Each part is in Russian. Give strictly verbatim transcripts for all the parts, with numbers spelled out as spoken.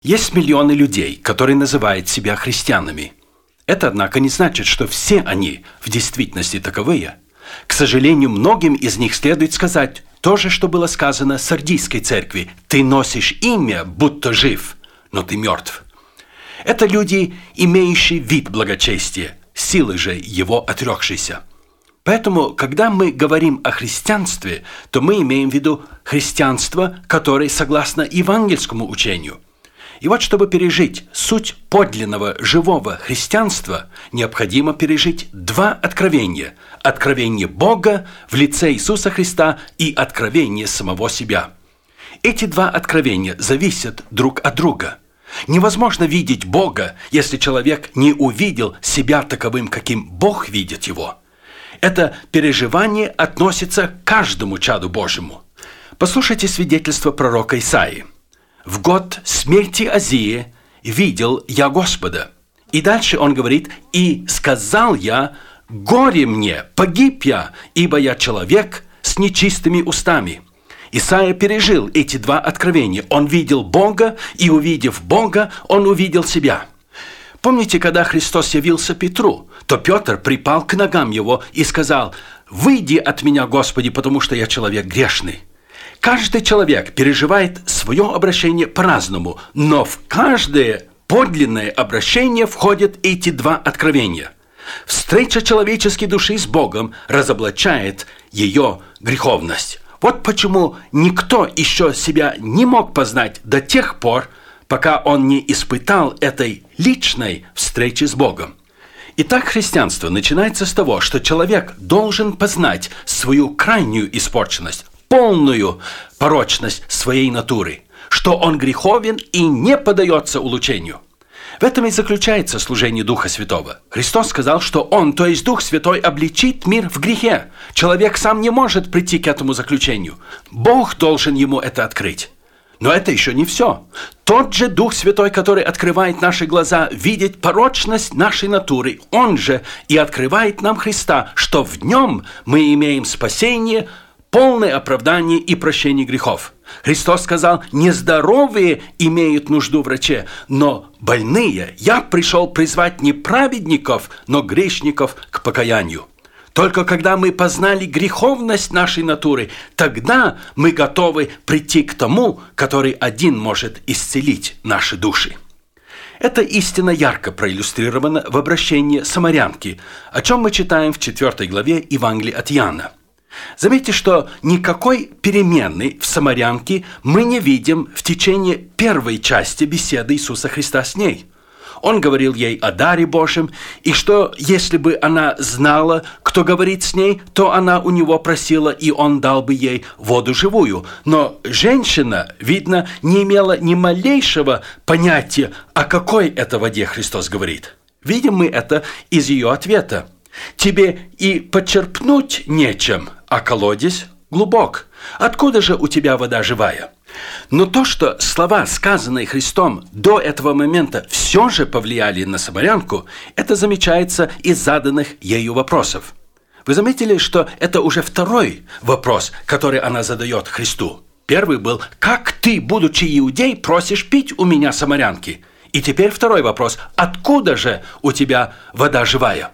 Есть миллионы людей, которые называют себя христианами. Это, однако, не значит, что все они в действительности таковые. К сожалению, многим из них следует сказать то же, что было сказано Сардийской церкви. «Ты носишь имя, будто жив, но ты мертв». Это люди, имеющие вид благочестия, силы же его отрекшиеся. Поэтому, когда мы говорим о христианстве, то мы имеем в виду христианство, которое согласно евангельскому учению. И вот, чтобы пережить суть подлинного живого христианства, необходимо пережить два откровения. Откровение Бога в лице Иисуса Христа и откровение самого себя. Эти два откровения зависят друг от друга. Невозможно видеть Бога, если человек не увидел себя таковым, каким Бог видит его. Это переживание относится к каждому чаду Божьему. Послушайте свидетельство пророка Исаии. «В год смерти Озии видел я Господа». И дальше он говорит: «И сказал я, горе мне, погиб я, ибо я человек с нечистыми устами». Исаия пережил эти два откровения. Он видел Бога, и, увидев Бога, он увидел себя. Помните, когда Христос явился Петру, то Петр припал к ногам его и сказал: «Выйди от меня, Господи, потому что я человек грешный». Каждый человек переживает свое обращение по-разному, но в каждое подлинное обращение входят эти два откровения. Встреча человеческой души с Богом разоблачает ее греховность. Вот почему никто еще себя не мог познать до тех пор, пока он не испытал этой личной встречи с Богом. Итак, христианство начинается с того, что человек должен познать свою крайнюю испорченность, полную порочность своей натуры, что он греховен и не поддается улучшению. В этом и заключается служение Духа Святого. Христос сказал, что Он, то есть Дух Святой, обличит мир в грехе. Человек сам не может прийти к этому заключению. Бог должен ему это открыть. Но это еще не все. Тот же Дух Святой, который открывает наши глаза, видит порочность нашей натуры, Он же и открывает нам Христа, что в Нем мы имеем спасение, полное оправдание и прощение грехов. Христос сказал: «Нездоровые имеют нужду в враче, но больные я пришел призвать не праведников, но грешников к покаянию». Только когда мы познали греховность нашей натуры, тогда мы готовы прийти к тому, который один может исцелить наши души. Эта истина ярко проиллюстрирована в обращении самарянки, о чем мы читаем в четвёртой главе Евангелия от Иоанна. Заметьте, что никакой перемены в самарянке мы не видим в течение первой части беседы Иисуса Христа с ней. Он говорил ей о даре Божьем, и что, если бы она знала, кто говорит с ней, то она у него просила, и он дал бы ей воду живую. Но женщина, видно, не имела ни малейшего понятия, о какой это воде Христос говорит. Видим мы это из ее ответа. «Тебе и почерпнуть нечем, а колодец глубок. Откуда же у тебя вода живая?» Но то, что слова, сказанные Христом до этого момента, все же повлияли на самарянку, это замечается из заданных ею вопросов. Вы заметили, что это уже второй вопрос, который она задает Христу. Первый был: «Как ты, будучи иудей, просишь пить у меня, самарянки?» И теперь второй вопрос: «Откуда же у тебя вода живая?»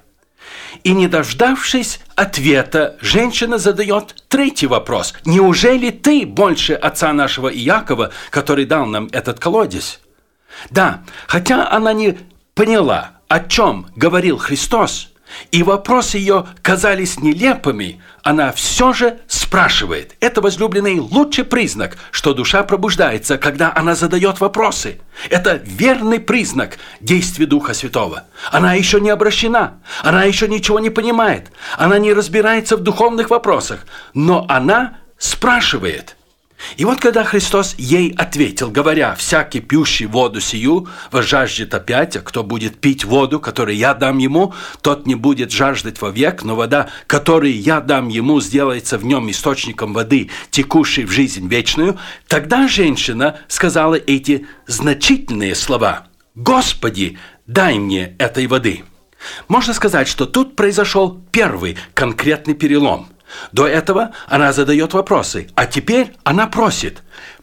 И, не дождавшись ответа, женщина задает третий вопрос: «Неужели ты больше отца нашего Иакова, который дал нам этот колодец?» Да, хотя она не поняла, о чем говорил Христос, и вопросы ее казались нелепыми, она все же спрашивает. Это, возлюбленный, лучший признак, что душа пробуждается, когда она задает вопросы. Это верный признак действия Духа Святого. Она еще не обращена, она еще ничего не понимает, она не разбирается в духовных вопросах, но она спрашивает. И вот когда Христос ей ответил, говоря: «Всякий пьющий воду сию возжаждет опять, а кто будет пить воду, которую я дам ему, тот не будет жаждать вовек, но вода, которую я дам ему, сделается в нем источником воды, текущей в жизнь вечную», тогда женщина сказала эти значительные слова: «Господи, дай мне этой воды». Можно сказать, что тут произошел первый конкретный перелом. До этого она задает вопросы, а теперь она просит.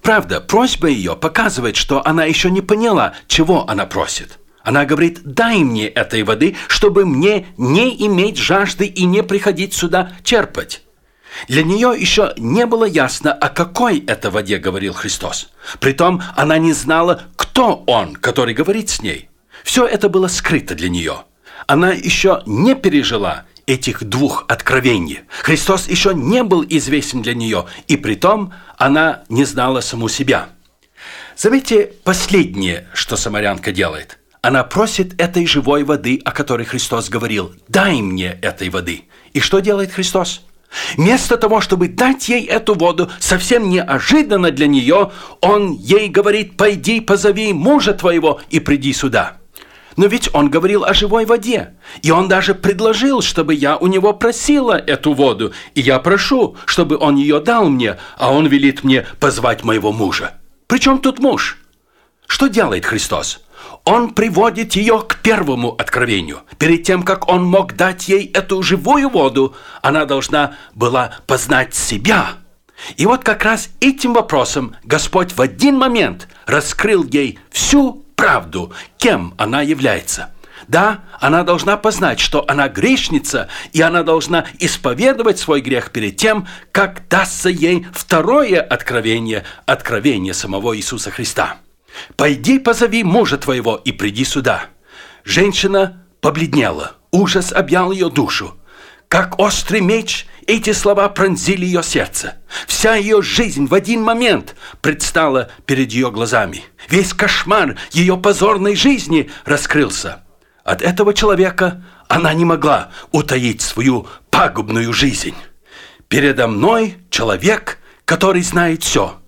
Правда, просьба ее показывает, что она еще не поняла, чего она просит. Она говорит: дай мне этой воды, чтобы мне не иметь жажды и не приходить сюда черпать. Для нее еще не было ясно, о какой это воде говорил Христос. Притом она не знала, кто Он, который говорит с ней. Все это было скрыто для нее. Она еще не пережила этих двух откровений. Христос еще не был известен для нее, и притом она не знала саму себя. Заметьте последнее, что самарянка делает. Она просит этой живой воды, о которой Христос говорил: дай мне этой воды. И что делает Христос? Вместо того, чтобы дать ей эту воду, совсем неожиданно для нее, Он ей говорит: пойди, позови мужа твоего и приди сюда. Но ведь Он говорил о живой воде, и Он даже предложил, чтобы я у Него просила эту воду, и я прошу, чтобы Он ее дал мне, а Он велит мне позвать моего мужа. Причем тут муж? Что делает Христос? Он приводит ее к первому откровению. Перед тем, как Он мог дать ей эту живую воду, она должна была познать себя. И вот как раз этим вопросом Господь в один момент раскрыл ей всю правду, кем она является. Да, она должна познать, что она грешница, и она должна исповедовать свой грех перед тем, как дастся ей второе откровение, откровение самого Иисуса Христа. «Пойди, позови мужа твоего и приди сюда». Женщина побледнела, ужас объял ее душу. Как острый меч, эти слова пронзили ее сердце. Вся ее жизнь в один момент предстала перед ее глазами. Весь кошмар ее позорной жизни раскрылся. От этого человека она не могла утаить свою пагубную жизнь. «Передо мной человек, который знает все.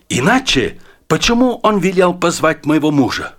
Иначе почему он велел позвать моего мужа?»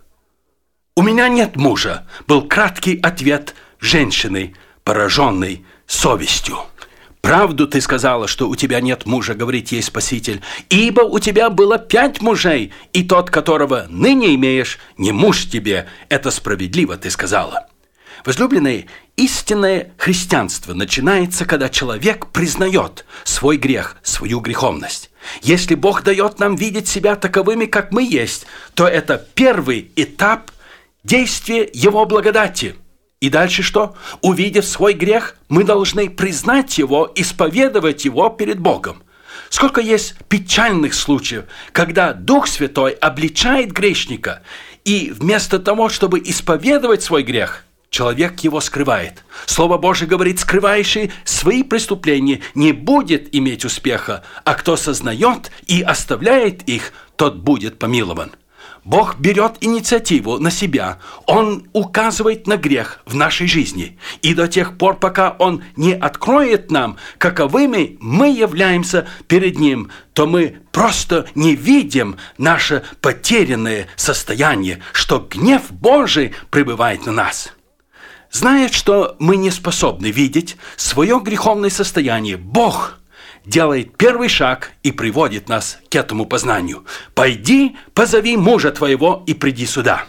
«У меня нет мужа», был краткий ответ женщины, пораженной совестью. «Правду ты сказала, что у тебя нет мужа», говорит ей Спаситель, «ибо у тебя было пять мужей, и тот, которого ныне имеешь, не муж тебе. Это справедливо ты сказала». Возлюбленные, истинное христианство начинается, когда человек признает свой грех, свою греховность. Если Бог дает нам видеть себя таковыми, как мы есть, то это первый этап действия Его благодати. И дальше что? Увидев свой грех, мы должны признать его, исповедовать его перед Богом. Сколько есть печальных случаев, когда Дух Святой обличает грешника, и вместо того, чтобы исповедовать свой грех, человек его скрывает. Слово Божие говорит: скрывающий свои преступления не будет иметь успеха, а кто сознает и оставляет их, тот будет помилован. Бог берет инициативу на себя. Он указывает на грех в нашей жизни. И до тех пор, пока Он не откроет нам, каковыми мы являемся перед Ним, то мы просто не видим наше потерянное состояние, что гнев Божий пребывает на нас. Зная, что мы не способны видеть свое греховное состояние, Бог делает первый шаг и приводит нас к этому познанию. «Пойди, позови мужа твоего и приди сюда».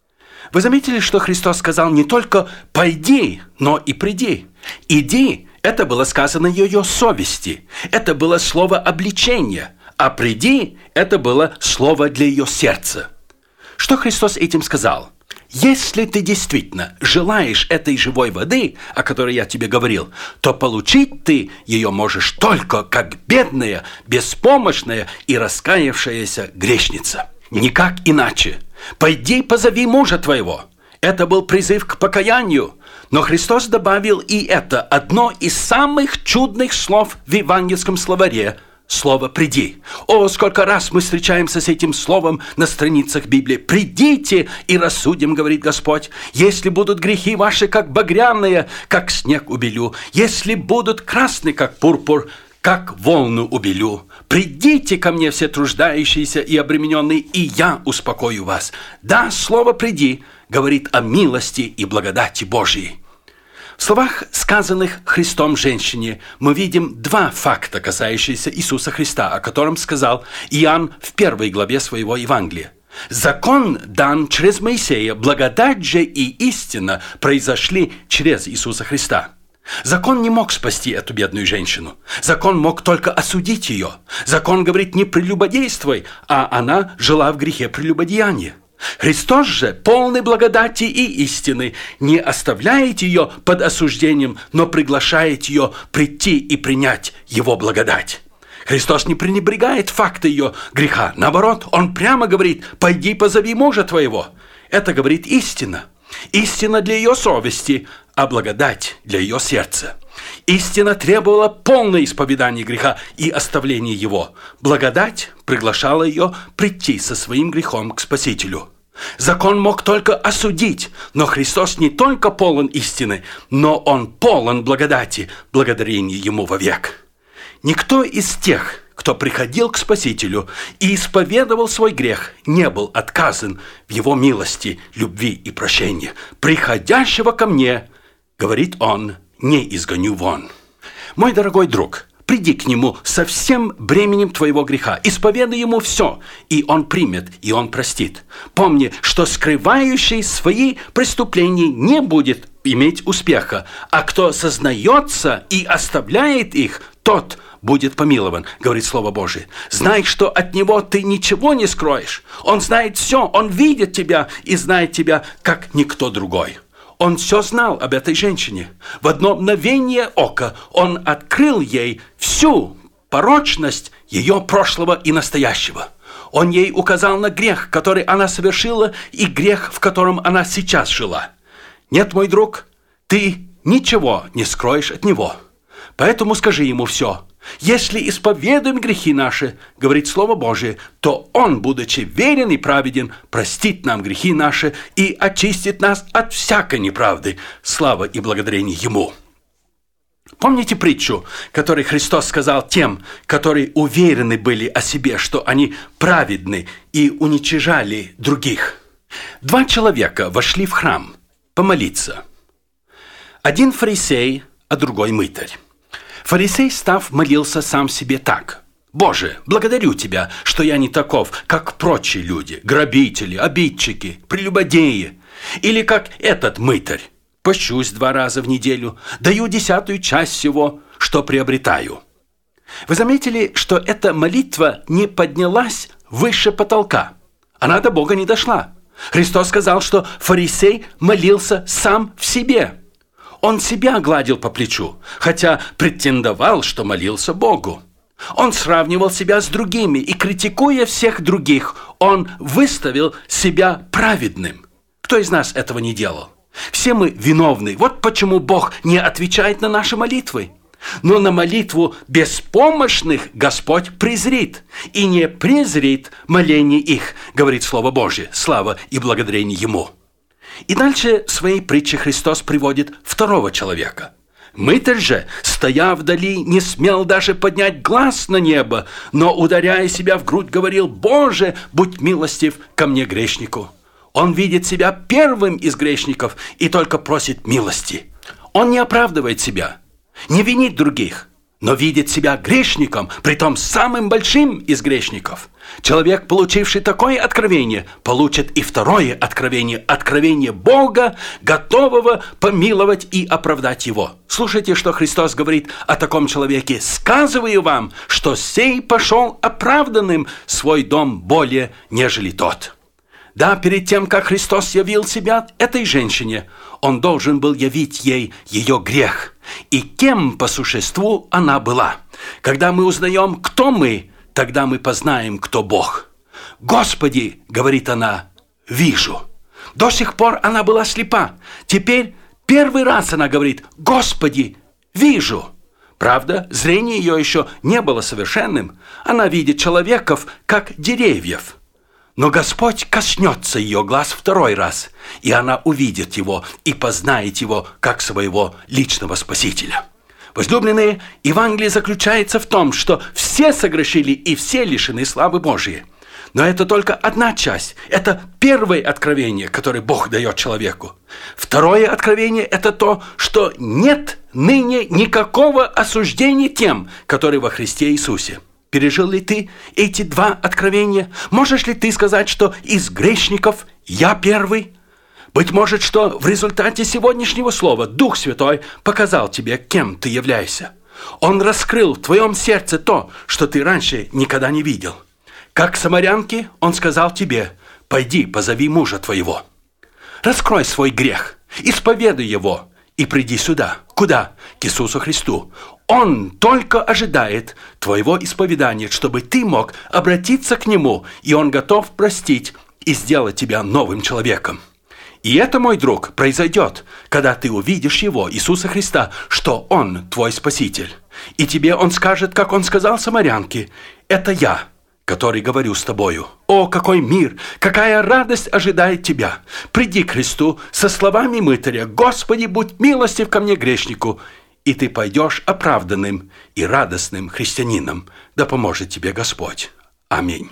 Вы заметили, что Христос сказал не только «пойди», но и «приди». «Иди» – это было сказано ее совести, это было слово обличения, а «приди» – это было слово для ее сердца. Что Христос этим сказал? Если ты действительно желаешь этой живой воды, о которой я тебе говорил, то получить ты ее можешь только как бедная, беспомощная и раскаявшаяся грешница. Никак иначе. «Пойди, позови мужа твоего». Это был призыв к покаянию. Но Христос добавил и это одно из самых чудных слов в евангельском словаре – слово «приди». О, сколько раз мы встречаемся с этим словом на страницах Библии. «Придите и рассудим», говорит Господь. «Если будут грехи ваши, как багряные, как снег убелю. Если будут красны, как пурпур, как волну убелю. Придите ко мне, все труждающиеся и обремененные, и я успокою вас». Да, слово «приди» говорит о милости и благодати Божьей. В словах, сказанных Христом женщине, мы видим два факта, касающиеся Иисуса Христа, о котором сказал Иоанн в первой главе своего Евангелия. Закон дан через Моисея, благодать же и истина произошли через Иисуса Христа. Закон не мог спасти эту бедную женщину. Закон мог только осудить ее. Закон говорит: не прелюбодействуй, а она жила в грехе прелюбодеяния. Христос же, полный благодати и истины, не оставляет ее под осуждением, но приглашает ее прийти и принять его благодать. Христос не пренебрегает факта ее греха. Наоборот, Он прямо говорит: «Пойди позови мужа твоего». Это говорит истина. Истина для ее совести, а благодать для ее сердца. Истина требовала полное исповедание греха и оставления его. Благодать приглашала ее прийти со своим грехом к Спасителю. Закон мог только осудить, но Христос не только полон истины, но Он полон благодати, благодарение Ему вовек. Никто из тех, кто приходил к Спасителю и исповедовал свой грех, не был отказан в Его милости, любви и прощении. «Приходящего ко мне, — говорит Он, — не изгоню вон». Мой дорогой друг, приди к Нему со всем бременем твоего греха, исповедай Ему все, и Он примет, и Он простит. Помни, что скрывающий свои преступления не будет иметь успеха, а кто сознается и оставляет их, тот будет помилован, говорит Слово Божие. Знай, что от Него ты ничего не скроешь. Он знает все, Он видит тебя и знает тебя, как никто другой. Он все знал об этой женщине. В одно мгновение ока Он открыл ей всю порочность ее прошлого и настоящего. Он ей указал на грех, который она совершила, и грех, в котором она сейчас жила. Нет, мой друг, ты ничего не скроешь от Него. Поэтому скажи Ему все. Если исповедуем грехи наши, говорит Слово Божие, то Он, будучи верен и праведен, простит нам грехи наши и очистит нас от всякой неправды. Слава и благодарение Ему. Помните притчу, которую Христос сказал тем, которые уверены были о себе, что они праведны и уничижали других? Два человека вошли в храм помолиться. Один фарисей, а другой мытарь. Фарисей, став, молился сам себе так: «Боже, благодарю Тебя, что я не таков, как прочие люди, грабители, обидчики, прелюбодеи, или как этот мытарь. Пощусь два раза в неделю, даю десятую часть всего, что приобретаю». Вы заметили, что эта молитва не поднялась выше потолка? Она до Бога не дошла. Христос сказал, что фарисей молился сам в себе. Он себя гладил по плечу, хотя претендовал, что молился Богу. Он сравнивал себя с другими, и, критикуя всех других, он выставил себя праведным. Кто из нас этого не делал? Все мы виновны. Вот почему Бог не отвечает на наши молитвы. Но на молитву беспомощных Господь презрит, и не презрит моление их, говорит Слово Божие. Слава и благодарение Ему. И дальше в своей притче Христос приводит второго человека. Мытарь же, стоя вдали, не смел даже поднять глаз на небо, но, ударяя себя в грудь, говорил: «Боже, будь милостив ко мне, грешнику». Он видит себя первым из грешников и только просит милости. Он не оправдывает себя, не винит других, но видит себя грешником, притом самым большим из грешников. Человек, получивший такое откровение, получит и второе откровение, откровение Бога, готового помиловать и оправдать его. Слушайте, что Христос говорит о таком человеке: «Сказываю вам, что сей пошел оправданным в свой дом более, нежели тот». Да, перед тем, как Христос явил себя этой женщине, Он должен был явить ей ее грех и кем по существу она была. Когда мы узнаем, кто мы, тогда мы познаем, кто Бог. «Господи, — говорит она, — вижу». До сих пор она была слепа. Теперь первый раз она говорит: «Господи, вижу». Правда, зрение ее еще не было совершенным. Она видит человеков, как деревьев. Но Господь коснется ее глаз второй раз, и она увидит Его и познает Его как своего личного Спасителя. Возлюбленные, Евангелие заключается в том, что все согрешили и все лишены славы Божией. Но это только одна часть. Это первое откровение, которое Бог дает человеку. Второе откровение – это то, что нет ныне никакого осуждения тем, которые во Христе Иисусе. Пережил ли ты эти два откровения? Можешь ли ты сказать, что из грешников я первый? Быть может, что в результате сегодняшнего слова Дух Святой показал тебе, кем ты являешься. Он раскрыл в твоем сердце то, что ты раньше никогда не видел. Как самарянке, Он сказал тебе: «Пойди, позови мужа твоего». Раскрой свой грех, исповедуй его и приди сюда. Куда? К Иисусу Христу. Он только ожидает твоего исповедания, чтобы ты мог обратиться к Нему, и Он готов простить и сделать тебя новым человеком. И это, мой друг, произойдет, когда ты увидишь Его, Иисуса Христа, что Он твой Спаситель. И тебе Он скажет, как Он сказал самарянке: «Это я, который говорю с тобою». О, какой мир, какая радость ожидает тебя! Приди к Христу со словами мытаря: «Господи, будь милостив ко мне, грешнику», и ты пойдешь оправданным и радостным христианином. Да поможет тебе Господь. Аминь.